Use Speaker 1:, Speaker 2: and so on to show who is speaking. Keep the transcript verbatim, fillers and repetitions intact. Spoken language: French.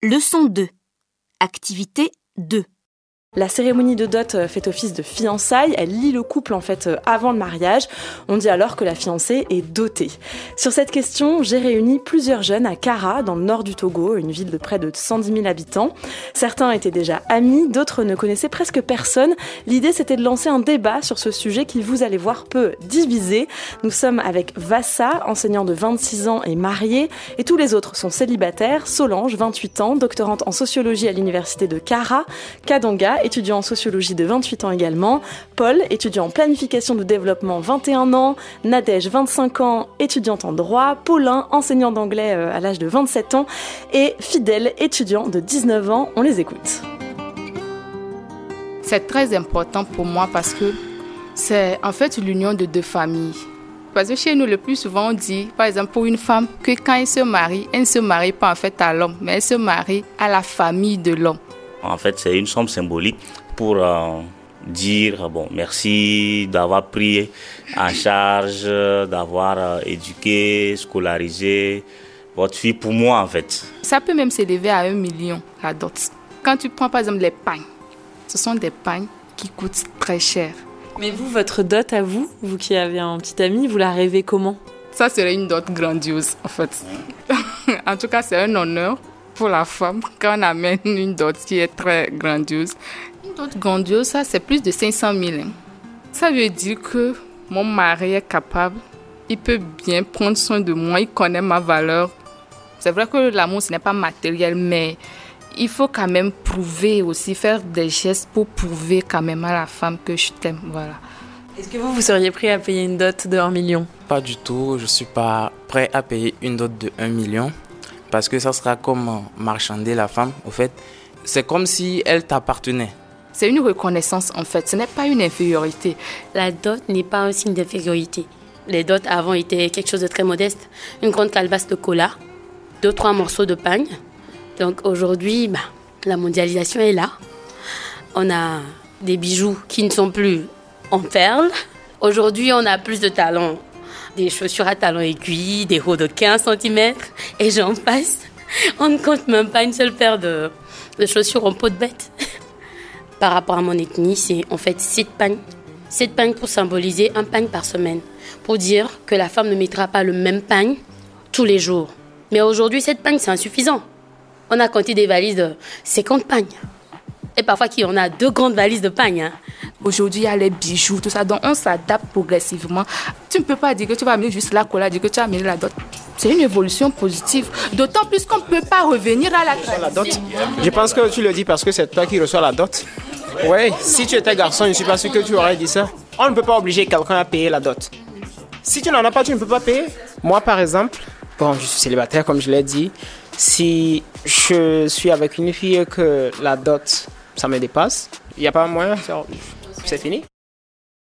Speaker 1: Leçon deux. Activité deux.
Speaker 2: La cérémonie de dot fait office de fiançailles, elle lie le couple en fait avant le mariage. On dit alors que la fiancée est dotée. Sur cette question, j'ai réuni plusieurs jeunes à Kara, dans le nord du Togo, une ville de près de cent dix mille habitants. Certains étaient déjà amis, d'autres ne connaissaient presque personne. L'idée, c'était de lancer un débat sur ce sujet qui, vous allez voir, peut diviser. Nous sommes avec Vassa, enseignant de vingt-six ans et marié, et tous les autres sont célibataires. Solange, vingt-huit ans, doctorante en sociologie à l'université de Kara. Kadanga, étudiant en sociologie de vingt-huit ans également. Paul, étudiant en planification de développement, vingt et un ans. Nadège, vingt-cinq ans, étudiante en droit. Paulin, enseignant d'anglais à l'âge de vingt-sept ans. Et Fidèle, étudiant de dix-neuf ans. On les écoute.
Speaker 3: C'est très important pour moi parce que c'est en fait l'union de deux familles. Parce que chez nous, le plus souvent, on dit, par exemple, pour une femme, que quand elle se marie, elle ne se marie pas en fait à l'homme, mais elle se marie à la famille de l'homme.
Speaker 4: En fait, c'est une somme symbolique pour euh, dire bon, merci d'avoir pris en charge, d'avoir euh, éduqué, scolarisé votre fille pour moi, en fait.
Speaker 3: Ça peut même s'élever à un million, la dot. Quand tu prends par exemple les pagnes, ce sont des pagnes qui coûtent très cher.
Speaker 2: Mais vous, votre dot à vous, vous qui avez un petit ami, vous la rêvez comment ?
Speaker 3: Ça serait une dot grandiose, en fait. En tout cas, c'est un honneur pour la femme quand on amène une dot qui est très grandiose. Une dot grandiose, ça, c'est plus de cinq cent mille. Hein. Ça veut dire que mon mari est capable, il peut bien prendre soin de moi, il connaît ma valeur. C'est vrai que l'amour, ce n'est pas matériel, mais il faut quand même prouver aussi, faire des gestes pour prouver quand même à la femme que je t'aime, voilà.
Speaker 2: Est-ce que vous, vous seriez prêt à payer une dot de un million ?
Speaker 5: Pas du tout, je ne suis pas prêt à payer une dot de un million. Parce que ça sera comme marchander la femme, au fait. C'est comme si elle t'appartenait.
Speaker 3: C'est une reconnaissance, en fait. Ce n'est pas une infériorité.
Speaker 6: La dot n'est pas un signe d'infériorité. Les dots avant étaient quelque chose de très modeste. Une grande calebasse de cola, deux, trois morceaux de pain. Donc aujourd'hui, bah, la mondialisation est là. On a des bijoux qui ne sont plus en perles. Aujourd'hui, on a plus de talent. Des chaussures à talons aiguilles, des hauts de quinze centimètres, et j'en passe. On ne compte même pas une seule paire de, de chaussures en peau de bête. Par rapport à mon ethnie, c'est en fait sept pagnes. Sept pagnes pour symboliser un pagne par semaine. Pour dire que la femme ne mettra pas le même pagne tous les jours. Mais aujourd'hui, sept pagnes, c'est insuffisant. On a compté des valises de cinquante pagnes. Et parfois, qui on a deux grandes valises de pagnes. Hein.
Speaker 3: Aujourd'hui, il y a les bijoux, tout ça. Donc, on s'adapte progressivement. Tu ne peux pas dire que tu vas amener juste la cola, dire que tu vas amener la dot. C'est une évolution positive. D'autant plus qu'on ne peut pas revenir à la tradition.
Speaker 7: Je pense que tu le dis parce que c'est toi qui reçois la dot. Oui, si tu étais garçon, je ne suis pas sûr que tu aurais dit ça. On ne peut pas obliger quelqu'un à payer la dot. Si tu n'en as pas, tu ne peux pas payer. Moi, par exemple, bon, je suis célibataire, comme je l'ai dit. Si je suis avec une fille que la dot, ça me dépasse, il n'y a pas moyen, c'est fini.